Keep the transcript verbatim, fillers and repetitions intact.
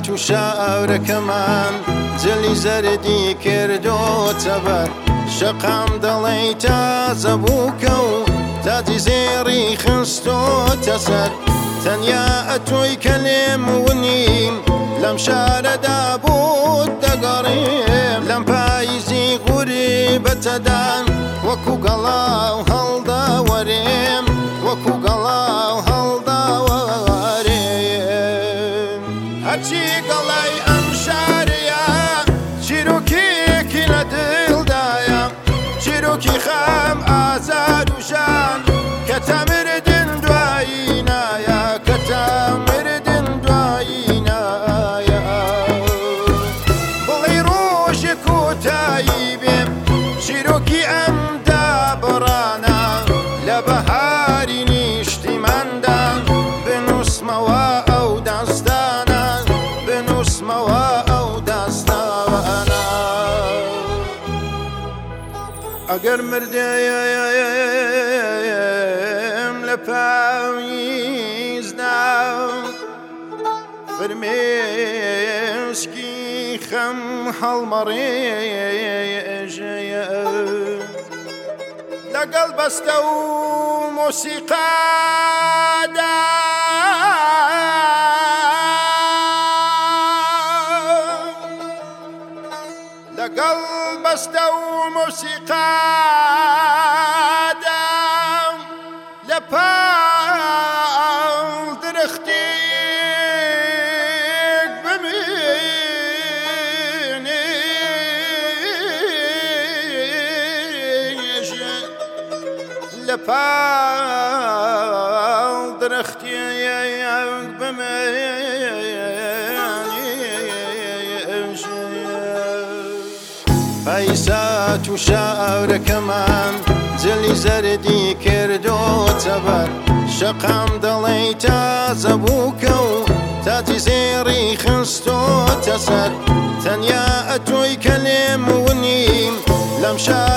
سات و شاورەکەمان جلی زەردی کردۆتە بەر شەقام دەڵێی تازە بووکە و تاجی زێڕی خستۆتە سەر تەنیا ئەتۆی کە لێم ونیم لەم شارەدا بوو دەگەڕێم لەم پاییزی غوری بەتەدان وەکو گەڵاو هەڵداوەرێم وەکو گەڵاو هەڵداوەرێم هەرچی گەڵای ئەم شارەیە چیرۆکێکی لە دڵدایە چیرۆکی خەم ئازار و ژان کە تەمردن دوایی نایە کە تەمردن دوایی نایە بڵێ ڕۆژێ کۆتایی بێم چیرۆکی ئەم دابڕانە لە بەهاری نیشتیماندا بنووسمەوە ئەو داستانە بنووسمەوە ئەو داستانە ئەگەر مردەیەم لە پاویزدا فرمێسکی خەم هەڵمەڕێژەیە لەگەڵ بەستە و مۆسیقادا لەگەڵ بەستە و مۆسیقادا لە پاڵ درەختێک بمێنێژە لە پاڵ درەختێک بمێنێژە پایسات و شاورەکەمان جلی زەردی کردۆتە بەر شەقام دەڵێی تازە بووکە و تاجی زێڕی خستۆتە سەر تەنیا ئەتۆی کە لێم ونیم لەم شار